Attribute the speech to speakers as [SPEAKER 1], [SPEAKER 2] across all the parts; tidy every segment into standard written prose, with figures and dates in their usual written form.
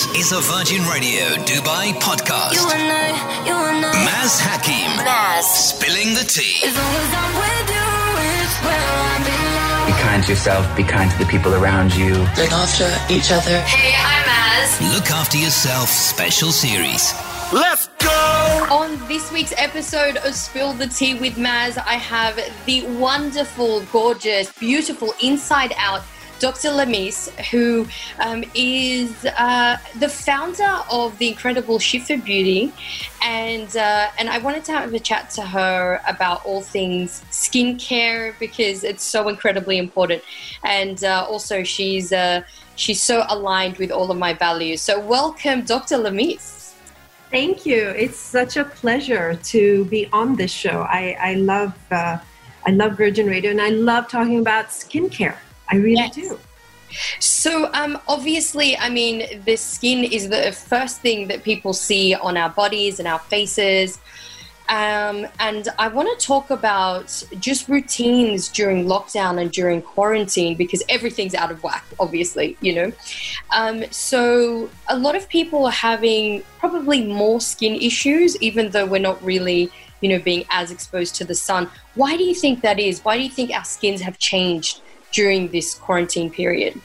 [SPEAKER 1] is a Virgin Radio Dubai podcast.
[SPEAKER 2] You and I.
[SPEAKER 1] Maz Hakim.
[SPEAKER 2] Maz.
[SPEAKER 1] Spilling the tea.
[SPEAKER 2] As long as I'm with you, it's where I belong.
[SPEAKER 3] Be kind to yourself, be kind to the people around you.
[SPEAKER 4] Look after each other.
[SPEAKER 2] Hey, I'm Maz.
[SPEAKER 1] Look after yourself special series.
[SPEAKER 5] Let's go!
[SPEAKER 6] On this week's episode of Spill the Tea with Maz, I have the wonderful, gorgeous, beautiful, inside-out Dr. Lamis, who is the founder of the incredible Shifa Beauty, and I wanted to have a chat to her about all things skincare because it's so incredibly important, and also she's so aligned with all of my values. So welcome, Dr. Lamis.
[SPEAKER 7] Thank you. It's such a pleasure to be on this show. I love Virgin Radio, and I love talking about skincare. I really do.
[SPEAKER 6] So obviously, I mean, the skin is the first thing that people see on our bodies and our faces. And I want to talk about just routines during lockdown and during quarantine because everything's out of whack, obviously, you know. So a lot of people are having probably more skin issues, even though we're not really, you know, being as exposed to the sun. Why do you think that is? Why do you think our skins have changed during this quarantine period?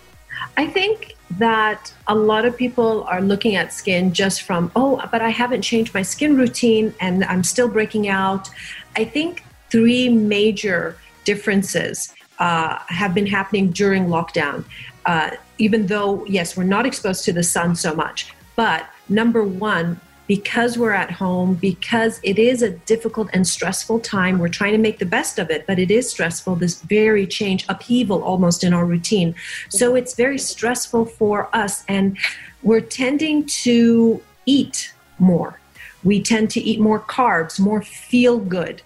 [SPEAKER 7] I think that a lot of people are looking at skin just from, but I haven't changed my skin routine and I'm still breaking out. I think three major differences have been happening during lockdown, even though, yes, we're not exposed to the sun so much. But number one, because we're at home, because it is a difficult and stressful time, we're trying to make the best of it, but it is stressful, this very upheaval almost in our routine. So it's very stressful for us, and we're tending to eat more. We tend to eat more carbs, more feel-good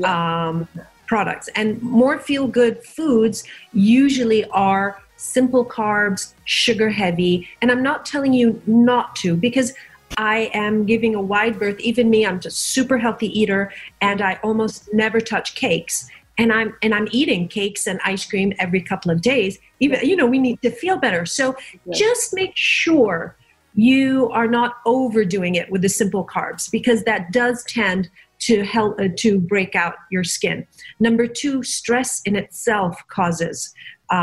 [SPEAKER 7] products. And more feel-good foods usually are simple carbs, sugar-heavy. And I'm not telling you not to, because I am giving a wide berth. Even me, I'm just super healthy eater, and I almost never touch cakes. And I'm eating cakes and ice cream every couple of days. Even, you know, we need to feel better. So just make sure you are not overdoing it with the simple carbs, because that does tend to help to break out your skin. Number two, stress in itself causes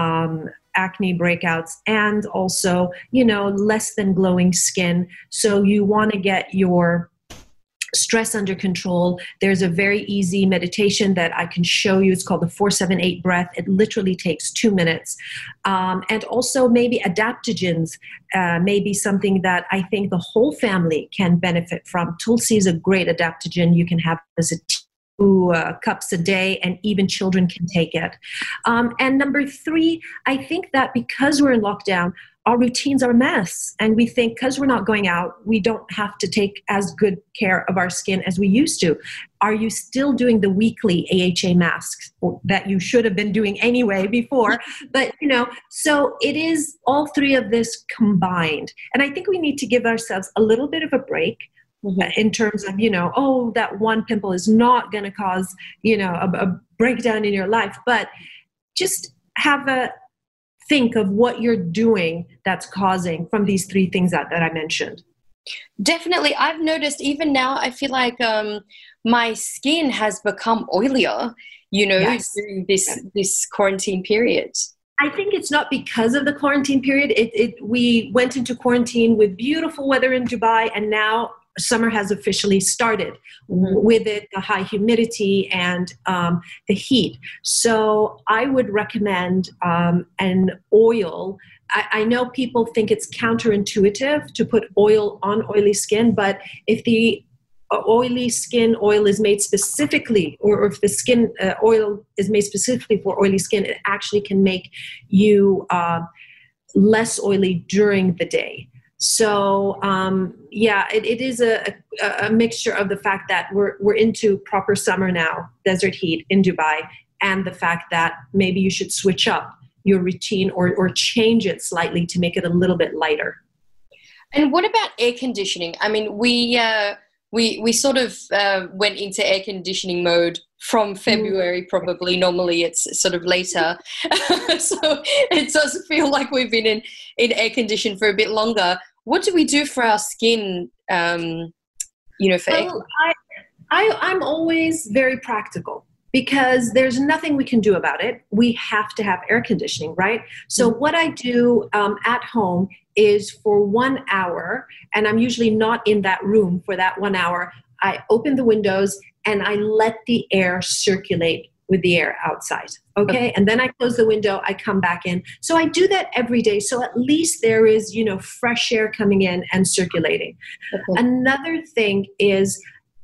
[SPEAKER 7] acne breakouts and also, you know, less than glowing skin. So you want to get your stress under control. There's a very easy meditation that I can show you. It's called the 4-7-8 breath. It literally takes 2 minutes. And also maybe adaptogens, maybe something that I think the whole family can benefit from. Tulsi is a great adaptogen you can have as a 2 cups a day, and even children can take it. And number three, I think that because we're in lockdown, our routines are a mess. And we think because we're not going out, we don't have to take as good care of our skin as we used to. Are you still doing the weekly AHA masks that you should have been doing anyway before? But, you know, so it is all three of this combined. And I think we need to give ourselves a little bit of a break. In terms of, you know, that one pimple is not going to cause, you know, a breakdown in your life, but just have a think of what you're doing that's causing from these three things that I mentioned.
[SPEAKER 6] Definitely. I've noticed even now, I feel like my skin has become oilier, you know, during this quarantine period.
[SPEAKER 7] I think it's not because of the quarantine period. We went into quarantine with beautiful weather in Dubai, and now summer has officially started with it, the high humidity and the heat. So I would recommend an oil. I know people think it's counterintuitive to put oil on oily skin, but if the oily skin oil is made specifically, or if the skin oil is made specifically for oily skin, it actually can make you less oily during the day. So, it is a mixture of the fact that we're into proper summer now, desert heat in Dubai, and the fact that maybe you should switch up your routine or change it slightly to make it a little bit lighter.
[SPEAKER 6] And what about air conditioning? I mean, we sort of went into air conditioning mode from February, probably. Normally it's sort of later. So it does feel like we've been in air condition for a bit longer. what do we do for our skin?
[SPEAKER 7] Well, I'm always very practical because there's nothing we can do about it. We have to have air conditioning, right? So what I do at home is for 1 hour, and I'm usually not in that room for that 1 hour, I open the windows and I let the air circulate with the air outside. Okay. And then I close the window, I come back in. So I do that every day. So at least there is, fresh air coming in and circulating. Okay. Another thing is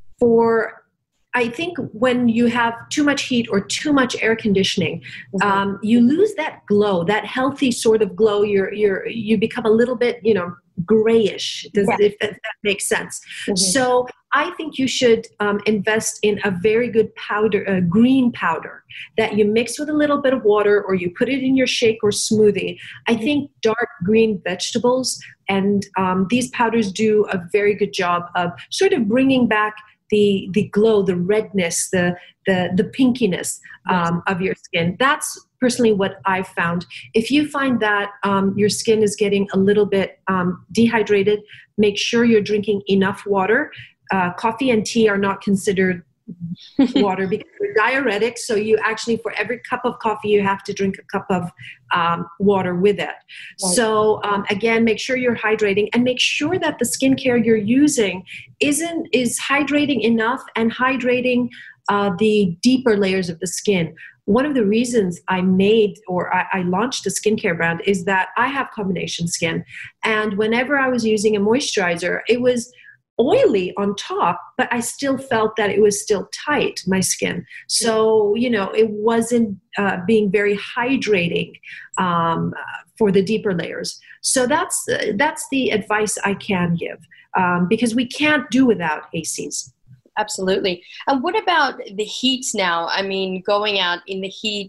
[SPEAKER 7] I think when you have too much heat or too much air conditioning, you lose that glow, that healthy sort of glow. You become a little bit, grayish, if that makes sense. Mm-hmm. So I think you should invest in a very good powder, a green powder that you mix with a little bit of water or you put it in your shake or smoothie. I think dark green vegetables and these powders do a very good job of sort of bringing back the glow, the redness, the pinkiness of your skin. That's personally what I've found. If you find that your skin is getting a little bit dehydrated, make sure you're drinking enough water. Coffee and tea are not considered water because they're diuretics. So you actually, for every cup of coffee, you have to drink a cup of water with it. Right. So again, make sure you're hydrating and make sure that the skincare you're using is hydrating enough and hydrating the deeper layers of the skin. One of the reasons I launched a skincare brand is that I have combination skin. And whenever I was using a moisturizer, it was oily on top, but I still felt that it was still tight, my skin. So, it wasn't being very hydrating for the deeper layers. So that's the advice I can give because we can't do without ACs.
[SPEAKER 6] Absolutely. And what about the heat now? I mean, going out in the heat,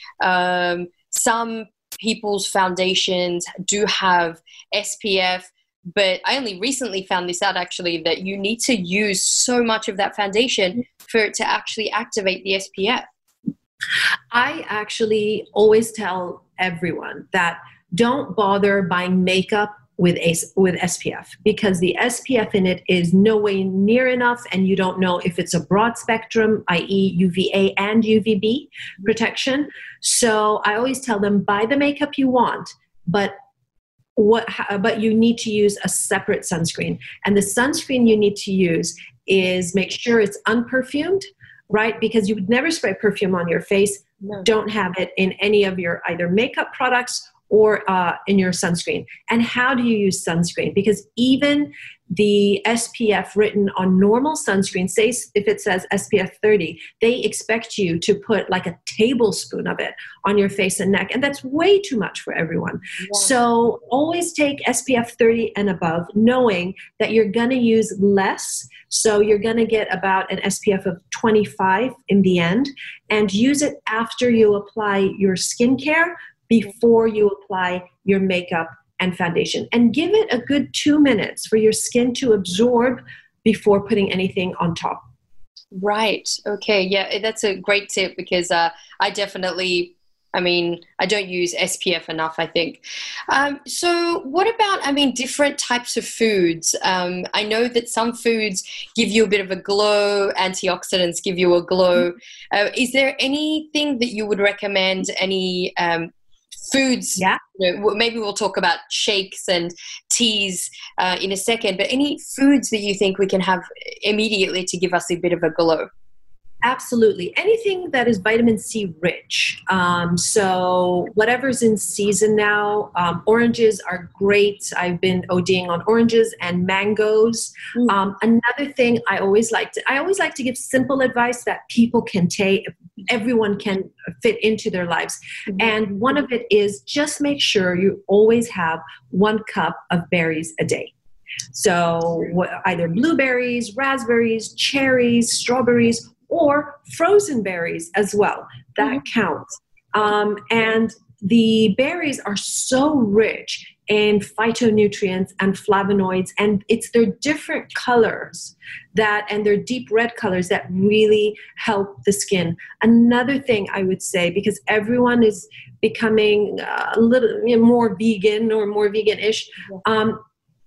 [SPEAKER 6] some people's foundations do have SPF, but I only recently found this out actually, that you need to use so much of that foundation for it to actually activate the SPF.
[SPEAKER 7] I actually always tell everyone that don't bother buying makeup with SPF because the SPF in it is no way near enough and you don't know if it's a broad spectrum, i.e. UVA and UVB protection. So I always tell them buy the makeup you want, but you need to use a separate sunscreen. And the sunscreen you need to use is make sure it's unperfumed, right? Because you would never spray perfume on your face. No. Don't have it in any of your either makeup products or in your sunscreen. And how do you use sunscreen? Because even the SPF written on normal sunscreen, say if it says SPF 30, they expect you to put like a tablespoon of it on your face and neck. And that's way too much for everyone. Yeah. So always take SPF 30 and above, knowing that you're going to use less. So you're going to get about an SPF of 25 in the end, and use it after you apply your skincare, before you apply your makeup and foundation. And give it a good 2 minutes for your skin to absorb before putting anything on top.
[SPEAKER 6] Right. Okay. Yeah, that's a great tip because I don't use SPF enough, I think. So what about, different types of foods? I know that some foods give you a bit of a glow, antioxidants give you a glow. Is there anything that you would recommend, any foods?
[SPEAKER 7] Yeah.
[SPEAKER 6] Maybe we'll talk about shakes and teas in a second, but any foods that you think we can have immediately to give us a bit of a glow?
[SPEAKER 7] Absolutely. Anything that is vitamin C rich. So whatever's in season now, oranges are great. I've been ODing on oranges and mangoes. Another thing I always like to give simple advice that people can take, everyone can fit into their lives. Mm-hmm. And one of it is just make sure you always have 1 cup of berries a day. So either blueberries, raspberries, cherries, strawberries, or frozen berries as well. That counts. And the berries are so rich in phytonutrients and flavonoids, and it's their different colors and their deep red colors that really help the skin. Another thing I would say, because everyone is becoming a little more vegan or more vegan-ish,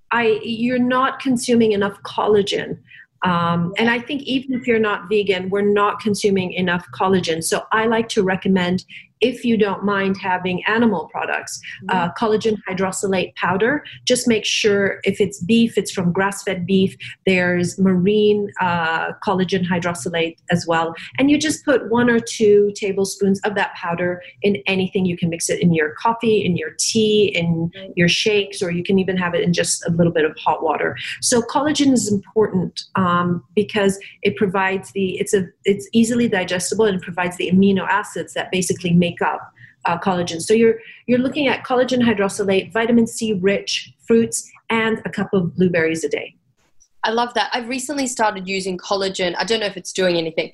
[SPEAKER 7] you're not consuming enough collagen. And I think even if you're not vegan, we're not consuming enough collagen. So I like to recommend, if you don't mind having animal products, collagen hydrolysate powder. Just make sure if it's beef, it's from grass-fed beef. There's marine collagen hydrolysate as well. And you just put 1 or 2 tablespoons of that powder in anything. You can mix it in your coffee, in your tea, in your shakes, or you can even have it in just a little bit of hot water. So collagen is important because it provides it's easily digestible, and it provides the amino acids that basically make up collagen. So you're looking at collagen hydrolysate, vitamin C rich fruits, and a cup of blueberries a day.
[SPEAKER 6] I love that. I've recently started using collagen. I don't know if it's doing anything,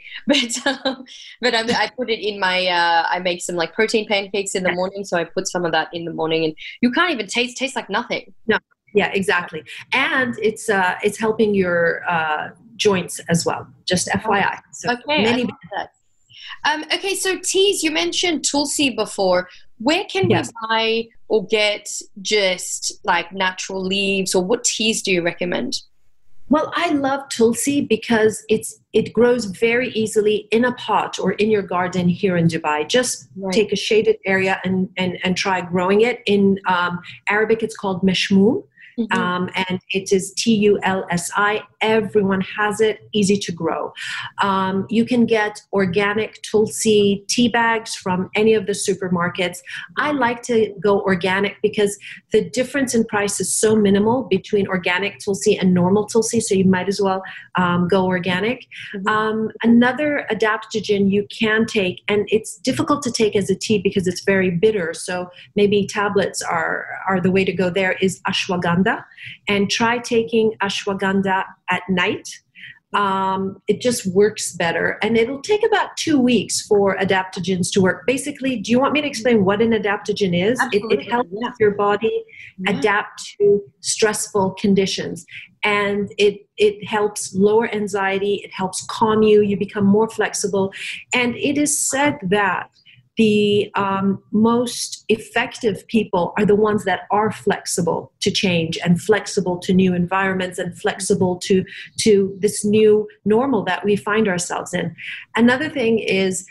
[SPEAKER 6] but I put it in my. I make some like protein pancakes in the morning, so I put some of that in the morning, and you can't even tastes like nothing.
[SPEAKER 7] No, yeah, exactly, and it's helping your joints as well. Just FYI. So
[SPEAKER 6] okay, I love that. Okay, so teas, you mentioned Tulsi before. Where can we buy or get just like natural leaves, or what teas do you recommend?
[SPEAKER 7] Well, I love Tulsi because it grows very easily in a pot or in your garden here in Dubai. Just take a shaded area and try growing it. In Arabic, it's called meshmoom. And it is Tulsi. Everyone has it, easy to grow. You can get organic Tulsi tea bags from any of the supermarkets. I like to go organic because the difference in price is so minimal between organic Tulsi and normal Tulsi, so you might as well go organic. Another adaptogen you can take, and it's difficult to take as a tea because it's very bitter, so maybe tablets are the way to go there, is ashwagandha. And try taking ashwagandha at night. It just works better. And it'll take about 2 weeks for adaptogens to work. Basically, do you want me to explain what an adaptogen is? It helps your body adapt to stressful conditions. And it helps lower anxiety. It helps calm you. You become more flexible. And it is said that the most effective people are the ones that are flexible to change and flexible to new environments and flexible to this new normal that we find ourselves in. Another thing is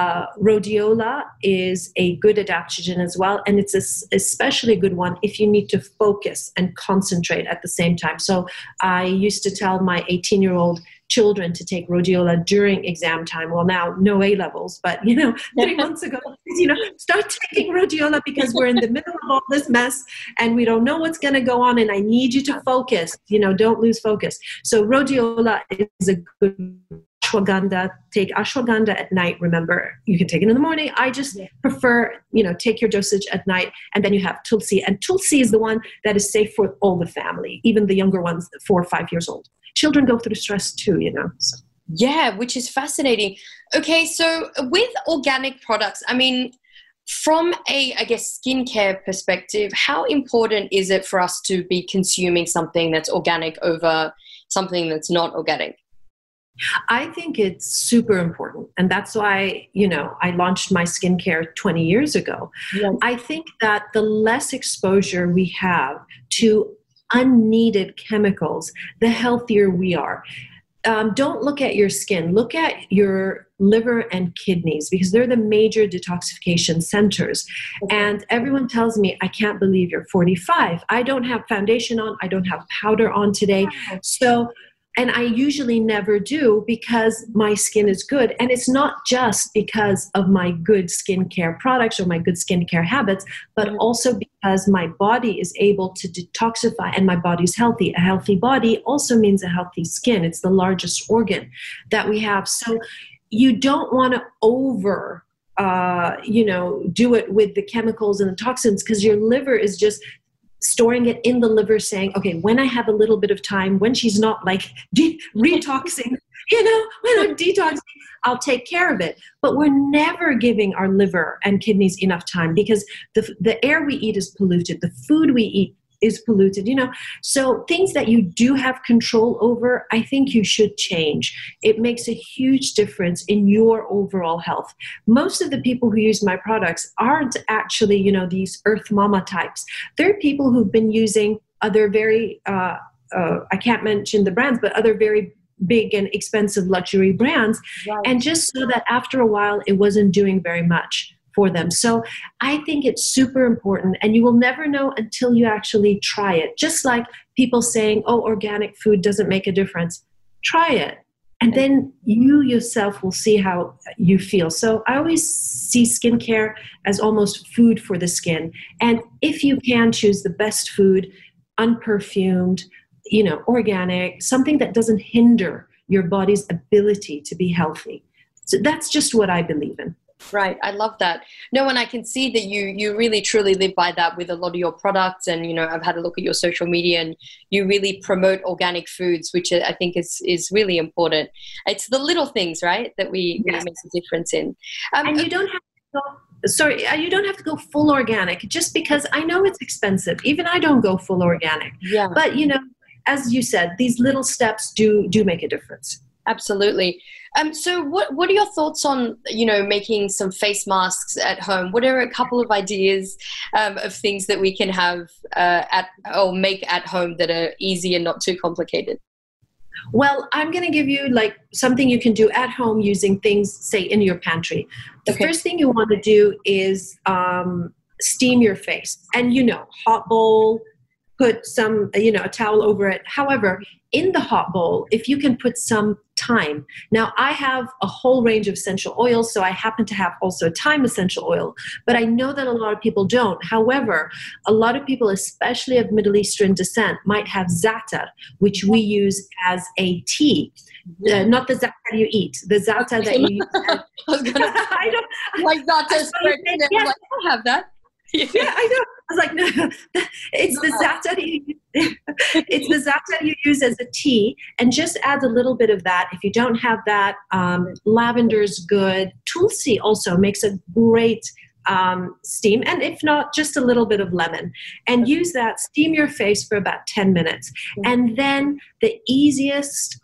[SPEAKER 7] rhodiola is a good adaptogen as well, and it's especially a good one if you need to focus and concentrate at the same time. So I used to tell my 18-year-old children to take rhodiola during exam time. Well, now no A levels, but 3 months ago, start taking rhodiola because we're in the middle of all this mess and we don't know what's going to go on, and I need you to focus. Don't lose focus. So rhodiola is a good ashwagandha. Take ashwagandha at night. Remember, you can take it in the morning. I just prefer, take your dosage at night, and then you have Tulsi. And Tulsi is the one that is safe for all the family, even the younger ones, 4 or 5 years old. Children go through stress too, So.
[SPEAKER 6] Yeah, which is fascinating. Okay, so with organic products, from a, skincare perspective, how important is it for us to be consuming something that's organic over something that's not organic?
[SPEAKER 7] I think it's super important. And that's why, I launched my skincare 20 years ago. Yes. I think that the less exposure we have to unneeded chemicals, the healthier we are. Don't look at your skin. Look at your liver and kidneys, because they're the major detoxification centers. Okay. And everyone tells me, I can't believe you're 45. I don't have foundation on. I don't have powder on today. And I usually never do because my skin is good. And it's not just because of my good skincare products or my good skincare habits, but also because my body is able to detoxify and my body's healthy. A healthy body also means a healthy skin. It's the largest organ that we have. So you don't want to do it with the chemicals and the toxins, because your liver is just storing it in the liver, saying, okay, when I have a little bit of time, when she's not like retoxing, when I'm detoxing, I'll take care of it. But we're never giving our liver and kidneys enough time, because the air we eat is polluted. The food we eat is polluted, So things that you do have control over, I think you should change. It makes a huge difference in your overall health. Most of the people who use my products aren't actually, these Earth Mama types. They're people who've been using other very, I can't mention the brands, but other very big and expensive luxury brands, and just saw that after a while it wasn't doing very much for them. So I think it's super important, and you will never know until you actually try it. Just like people saying, oh, organic food doesn't make a difference. Try it. And then you yourself will see how you feel. So I always see skincare as almost food for the skin. And if you can choose the best food, unperfumed, organic, something that doesn't hinder your body's ability to be healthy. So that's just what I believe in.
[SPEAKER 6] Right. I love that. No, and I can see that you really truly live by that with a lot of your products. And, I've had a look at your social media, and you really promote organic foods, which I think is really important. It's the little things, right, that we make a difference in.
[SPEAKER 7] And you don't have to go, you don't have to go full organic just because I know it's expensive. Even I don't go full organic. Yeah. But, as you said, these little steps do make a difference.
[SPEAKER 6] Absolutely. So what are your thoughts on, making some face masks at home? What are a couple of ideas of things that we can have make at home that are easy and not too complicated?
[SPEAKER 7] Well, I'm going to give you something you can do at home using things, say, in your pantry. The first thing you want to do is steam your face. And, hot bowl, put some, a towel over it. However, in the hot bowl, if you can put some thyme. Now, I have a whole range of essential oils, so I happen to have also thyme essential oil, but I know that a lot of people don't. However, a lot of people, especially of Middle Eastern descent, might have za'atar, which we use as a tea. Not the za'atar you eat, the za'atar that you use.
[SPEAKER 6] I don't like za'atar.
[SPEAKER 7] Yes.
[SPEAKER 6] I have that.
[SPEAKER 7] Yeah, I know. I was like, no, it's the za'atar you use as a tea, and just add a little bit of that. If you don't have that, lavender is good. Tulsi also makes a great steam, and if not, just a little bit of lemon, and use that. Steam your face for about 10 minutes, and then the easiest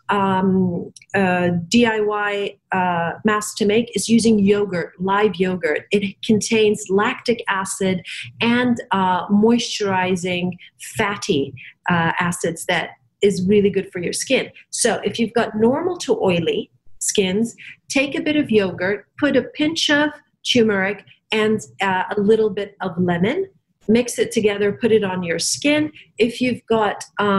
[SPEAKER 7] DIY mask to make is using yogurt, live yogurt. It contains lactic acid and moisturizing fatty acids that is really good for your skin. So if you've got normal to oily skins, take a bit of yogurt, put a pinch of turmeric and a little bit of lemon, mix it together, put it on your skin. If you've got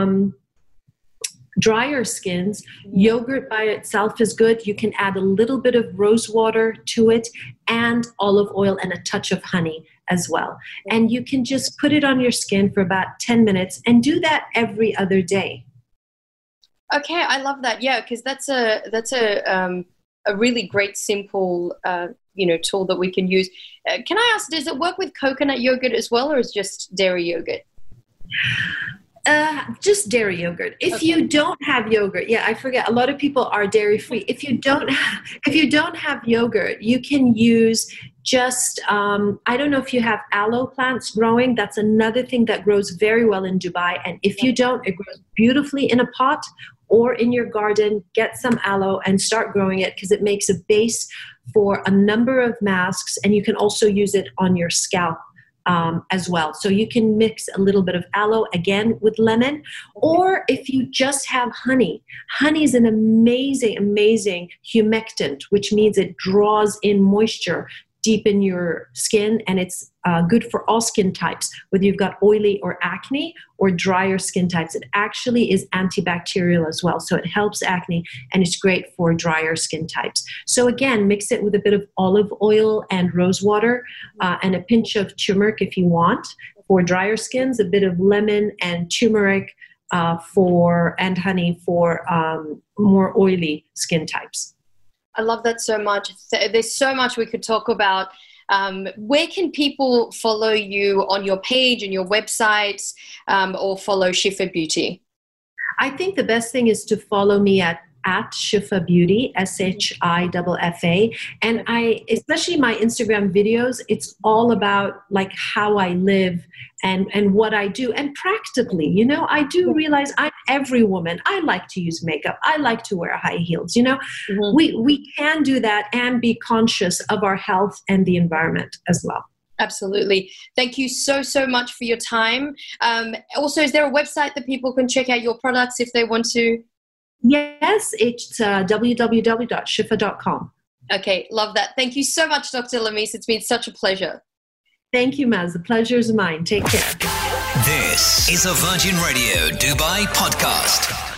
[SPEAKER 7] drier skins, yogurt by itself is good. You can add a little bit of rose water to it and olive oil and a touch of honey as well. And you can just put it on your skin for about 10 minutes and do that every other day.
[SPEAKER 6] Okay, I love that. Yeah, because that's a really great, simple tool that we can use. Can I ask, does it work with coconut yogurt as well, or is just dairy yogurt?
[SPEAKER 7] Just dairy yogurt. If you don't have yogurt, I forget. A lot of people are dairy free. If you don't have yogurt, you can use just. I don't know if you have aloe plants growing. That's another thing that grows very well in Dubai. And if you don't, it grows beautifully in a pot or in your garden. Get some aloe and start growing it, because it makes a base for a number of masks, and you can also use it on your scalp as well. So you can mix a little bit of aloe again with lemon, or if you just have honey. Honey is an amazing, amazing humectant, which means it draws in moisture deep in your skin, and it's good for all skin types, whether you've got oily or acne or drier skin types. It actually is antibacterial as well, so it helps acne, and it's great for drier skin types. So again, mix it with a bit of olive oil and rose water and a pinch of turmeric if you want. For drier skins, a bit of lemon and turmeric and honey for more oily skin types.
[SPEAKER 6] I love that so much. There's so much we could talk about. Where can people follow you on your page and your website, or follow Shifa Beauty?
[SPEAKER 7] I think the best thing is to follow me at Shifa Beauty, SHIFFA. And especially my Instagram videos, it's all about how I live and what I do. And practically, I do realize I'm every woman. I like to use makeup. I like to wear high heels. We can do that and be conscious of our health and the environment as well.
[SPEAKER 6] Absolutely. Thank you so, so much for your time. Also, is there a website that people can check out your products if they want to?
[SPEAKER 7] Yes, it's www.shifa.com.
[SPEAKER 6] Okay, love that. Thank you so much, Dr. Lamis. It's been such a pleasure.
[SPEAKER 7] Thank you, Maz. The pleasure is mine. Take care.
[SPEAKER 1] This is a Virgin Radio Dubai podcast.